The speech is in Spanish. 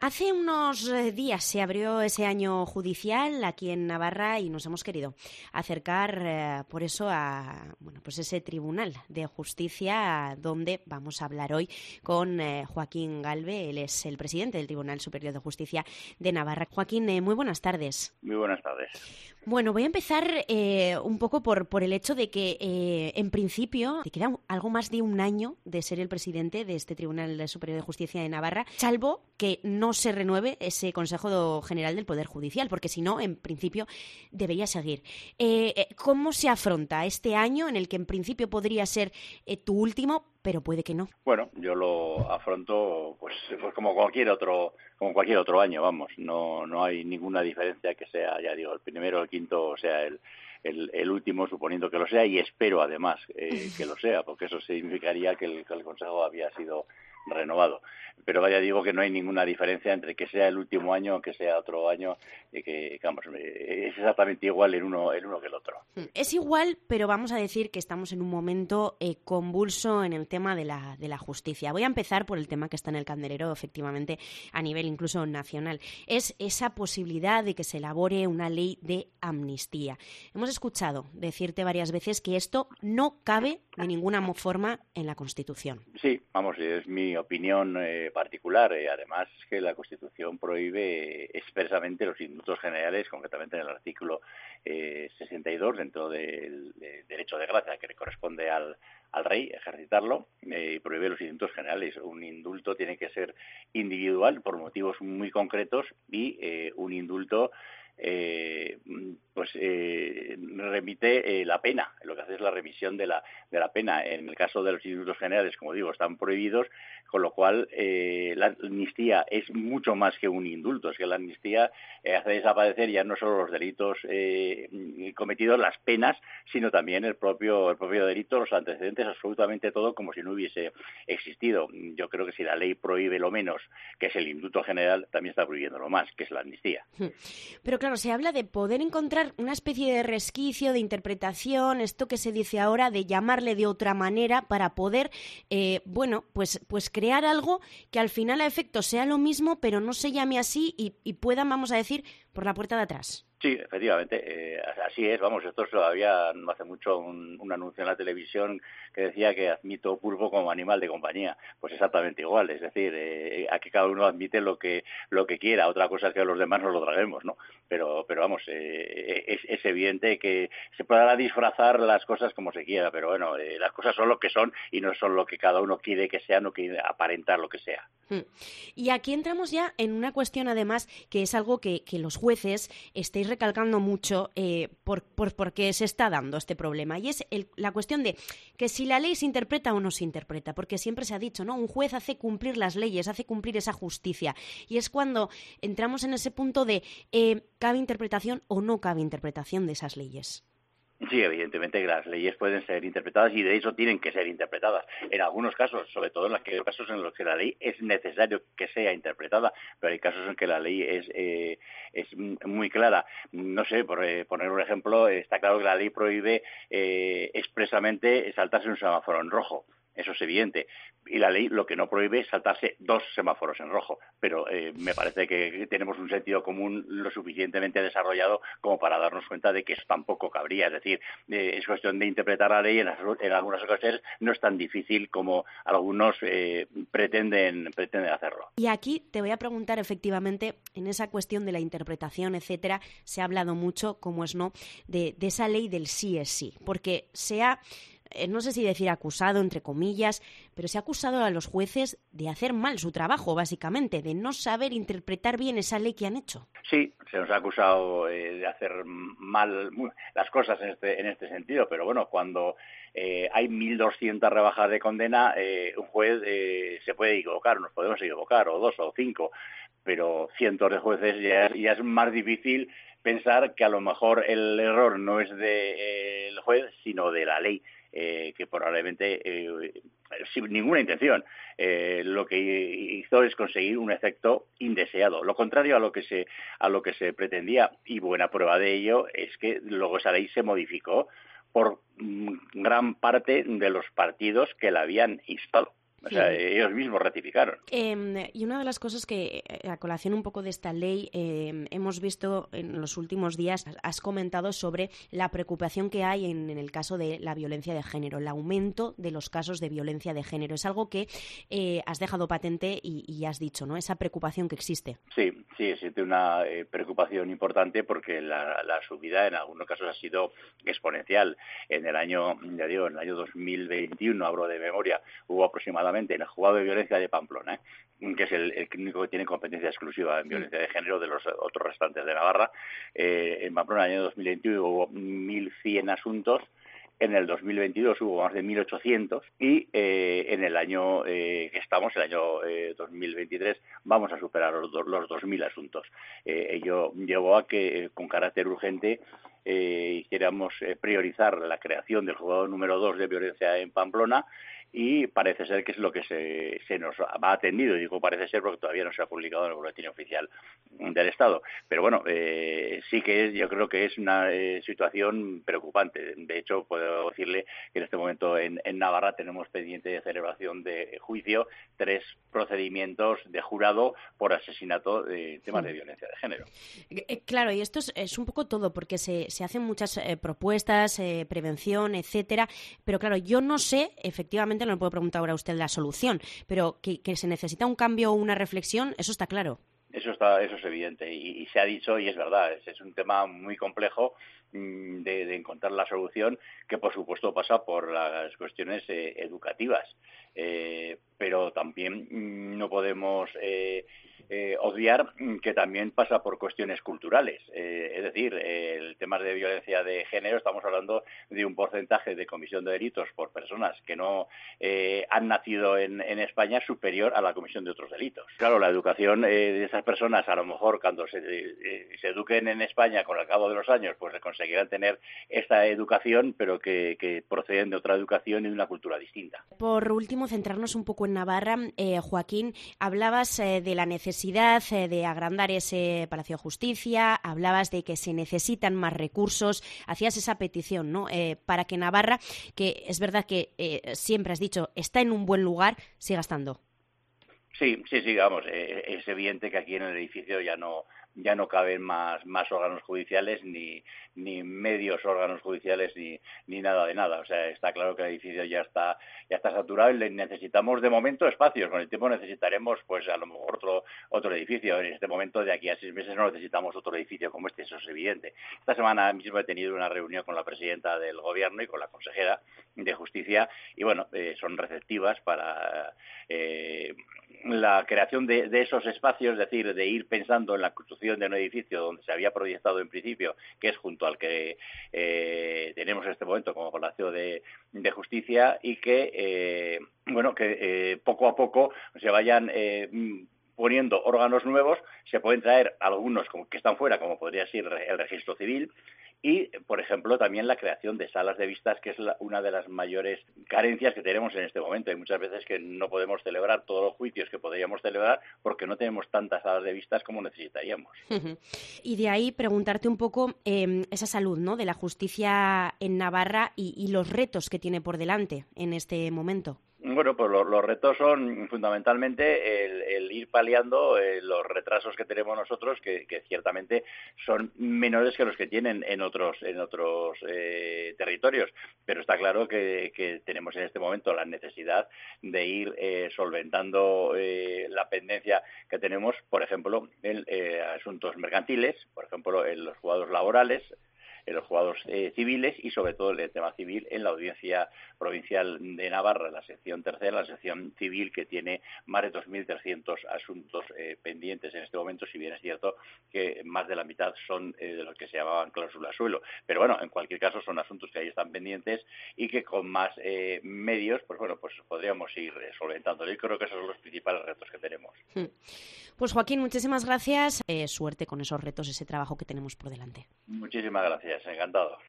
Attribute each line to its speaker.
Speaker 1: Hace unos días se abrió ese año judicial aquí en Navarra y nos hemos querido acercar por eso a pues ese Tribunal de Justicia donde vamos a hablar hoy con Joaquín Galve. Él es el presidente del Tribunal Superior de Justicia de Navarra. Joaquín, muy buenas tardes.
Speaker 2: Muy buenas tardes.
Speaker 1: Bueno, voy a empezar un poco por el hecho de que, en principio, te queda algo más de un año de ser el presidente de este Tribunal Superior de Justicia de Navarra, salvo que no se renueve ese Consejo General del Poder Judicial, porque si no, en principio, debería seguir. ¿Cómo se afronta este año en el que, en principio, podría ser tu último, pero puede que no?
Speaker 2: Bueno, yo lo afronto pues como cualquier otro año, vamos. No hay ninguna diferencia que sea, ya digo, el primero o el quinto sea el último, suponiendo que lo sea, y espero además que lo sea, porque eso significaría que el Consejo había sido renovado. Pero vaya, digo que no hay ninguna diferencia entre que sea el último año o que sea otro año, que vamos, es exactamente igual el uno que el otro.
Speaker 1: Es igual, pero vamos a decir que estamos en un momento convulso en el tema de la justicia. Voy a empezar por el tema que está en el candelero, efectivamente, a nivel incluso nacional. Es esa posibilidad de que se elabore una ley de amnistía. Hemos escuchado decirte varias veces que esto no cabe de ninguna forma en la Constitución.
Speaker 2: Sí, vamos, es mi opinión particular. Además, es que la Constitución prohíbe expresamente los indultos generales, concretamente en el artículo 62, dentro del derecho de gracia que le corresponde al rey ejercitarlo, y prohíbe los indultos generales. Un indulto tiene que ser individual por motivos muy concretos y un indulto remite la pena. Lo que hace es la remisión de la pena. En el caso de los indultos generales, como digo, están prohibidos, con lo cual la amnistía es mucho más que un indulto. Es que la amnistía hace desaparecer ya no solo los delitos cometidos, las penas, sino también el propio delito, los antecedentes, absolutamente todo, como si no hubiese existido. Yo creo que si la ley prohíbe lo menos, que es el indulto general, también está prohibiendo lo más, que es la amnistía.
Speaker 1: Pero claro, se habla de poder encontrar una especie de resquicio, de interpretación, esto que se dice ahora, de llamarle de otra manera para poder, pues crear algo que al final a efecto sea lo mismo, pero no se llame así y puedan, vamos a decir, por la puerta de atrás.
Speaker 2: Sí, efectivamente, así es. Vamos, esto todavía no hace mucho un anuncio en la televisión que decía que admito pulpo como animal de compañía. Pues exactamente igual, es decir, aquí cada uno admite lo que quiera. Otra cosa es que los demás nos lo traguemos, ¿no? Pero vamos, es evidente que se podrá disfrazar las cosas como se quiera, pero bueno, las cosas son lo que son y no son lo que cada uno quiere que sean o quiere aparentar lo que sea.
Speaker 1: Y aquí entramos ya en una cuestión, además, que es algo que los jueces estáis recalcando mucho por qué se está dando este problema, y es la cuestión de que si la ley se interpreta o no se interpreta, porque siempre se ha dicho, ¿no? Un juez hace cumplir las leyes, hace cumplir esa justicia, y es cuando entramos en ese punto de ¿cabe interpretación o no cabe interpretación de esas leyes?
Speaker 2: Sí, evidentemente que las leyes pueden ser interpretadas y de hecho tienen que ser interpretadas. En algunos casos, sobre todo en aquellos casos en los que la ley es necesario que sea interpretada, pero hay casos en que la ley es muy clara. No sé, por poner un ejemplo, está claro que la ley prohíbe expresamente saltarse un semáforo en rojo. Eso es evidente. Y la ley lo que no prohíbe es saltarse 2 semáforos en rojo. Pero me parece que tenemos un sentido común lo suficientemente desarrollado como para darnos cuenta de que eso tampoco cabría. Es decir, es cuestión de interpretar la ley. En algunas ocasiones no es tan difícil como algunos pretenden hacerlo.
Speaker 1: Y aquí te voy a preguntar, efectivamente, en esa cuestión de la interpretación, etcétera, se ha hablado mucho, como es no, de esa ley del sí es sí. Porque se ha... no sé si decir acusado, entre comillas, pero se ha acusado a los jueces de hacer mal su trabajo, básicamente, de no saber interpretar bien esa ley que han hecho.
Speaker 2: Sí, se nos ha acusado de hacer mal las cosas en este sentido, pero bueno, cuando hay 1.200 rebajas de condena, un juez se puede equivocar, nos podemos equivocar, o 2 o 5, pero cientos de jueces ya es más difícil pensar que a lo mejor el error no es del juez, sino de la ley. Que probablemente sin ninguna intención lo que hizo es conseguir un efecto indeseado, lo contrario a lo que se pretendía, y buena prueba de ello es que luego esa ley se modificó por gran parte de los partidos que la habían instado. O sea, ellos mismos rectificaron.
Speaker 1: Y una de las cosas que, a colación un poco de esta ley, hemos visto en los últimos días, has comentado sobre la preocupación que hay en el caso de la violencia de género, el aumento de los casos de violencia de género. Es algo que has dejado patente y has dicho, ¿no? Esa preocupación que existe.
Speaker 2: Sí, existe una preocupación importante porque la subida en algunos casos ha sido exponencial. En el año 2021, hablo de memoria, hubo aproximadamente en el juzgado de violencia de Pamplona, que es el único que tiene competencia exclusiva en violencia de género de los otros restantes de Navarra. En Pamplona, en el año 2021, hubo 1.100 asuntos. En el 2022 hubo más de 1.800 y en el año que estamos, el año 2023, vamos a superar los 2.000 asuntos. Ello llevó a que, con carácter urgente, quisiéramos priorizar la creación del juzgado número 2 de violencia en Pamplona, y parece ser que es lo que se nos ha atendido. Digo parece ser porque todavía no se ha publicado en el boletín oficial del Estado. Pero bueno, sí que yo creo que es una situación preocupante. De hecho, puedo decirle que en este momento en Navarra tenemos pendiente de celebración de juicio 3 procedimientos de jurado por asesinato de temas de violencia de género.
Speaker 1: Claro, y esto es un poco todo, porque se hacen muchas propuestas, prevención, etcétera, pero claro, yo no sé, efectivamente, no le puedo preguntar ahora a usted la solución, pero que se necesita un cambio o una reflexión, eso está claro.
Speaker 2: Eso es evidente y se ha dicho y es verdad, es un tema muy complejo de encontrar la solución, que por supuesto pasa por las cuestiones educativas, pero también no podemos obviar que también pasa por cuestiones culturales. Es decir, el tema de violencia de género, estamos hablando de un porcentaje de comisión de delitos por personas que no han nacido en España superior a la comisión de otros delitos. Claro, la educación de esas personas, a lo mejor cuando se eduquen en España con el cabo de los años, pues conseguirán tener esta educación, pero que proceden de otra educación y de una cultura distinta.
Speaker 1: Por último, centrarnos un poco en Navarra. Joaquín, hablabas de la necesidad de agrandar ese Palacio de Justicia, hablabas de que se necesitan más recursos, hacías esa petición, ¿no? Para que Navarra, que es verdad que siempre has dicho, está en un buen lugar, siga estando.
Speaker 2: Sí, vamos, es evidente que aquí en el edificio ya no caben más órganos judiciales, ni medios órganos judiciales, ni nada de nada. O sea, está claro que el edificio ya está saturado y necesitamos de momento espacios. Con el tiempo necesitaremos, pues a lo mejor otro edificio. En este momento, de aquí a 6 meses, no necesitamos otro edificio como este, eso es evidente. Esta semana mismo he tenido una reunión con la presidenta del Gobierno y con la consejera de Justicia y bueno, son receptivas para la creación de esos espacios, es decir, de ir pensando en la construcción de un edificio donde se había proyectado en principio, que es junto al que tenemos en este momento como Palacio de Justicia, y que poco a poco se vayan poniendo órganos nuevos. Se pueden traer algunos que están fuera, como podría ser el registro civil, y, por ejemplo, también la creación de salas de vistas, que es una de las mayores carencias que tenemos en este momento. Hay muchas veces que no podemos celebrar todos los juicios que podríamos celebrar porque no tenemos tantas salas de vistas como necesitaríamos.
Speaker 1: Y de ahí preguntarte un poco esa salud, ¿no?, de la justicia en Navarra y los retos que tiene por delante en este momento.
Speaker 2: Bueno, pues los retos son fundamentalmente el ir paliando los retrasos que tenemos nosotros, que ciertamente son menores que los que tienen en otros territorios, pero está claro que tenemos en este momento la necesidad de ir solventando la pendencia que tenemos, por ejemplo, en asuntos mercantiles, por ejemplo, en los juzgados laborales, en los juzgados civiles y sobre todo el tema civil en la Audiencia Provincial de Navarra, la sección tercera, la sección civil, que tiene más de 2.300 asuntos pendientes en este momento, si bien es cierto que más de la mitad son de los que se llamaban cláusula suelo. Pero bueno, en cualquier caso son asuntos que ahí están pendientes y que con más medios, pues podríamos ir solventando. Yo creo que esos son los principales retos que tenemos.
Speaker 1: Pues Joaquín, muchísimas gracias. Suerte con esos retos, ese trabajo que tenemos por delante.
Speaker 2: Muchísimas gracias, encantado.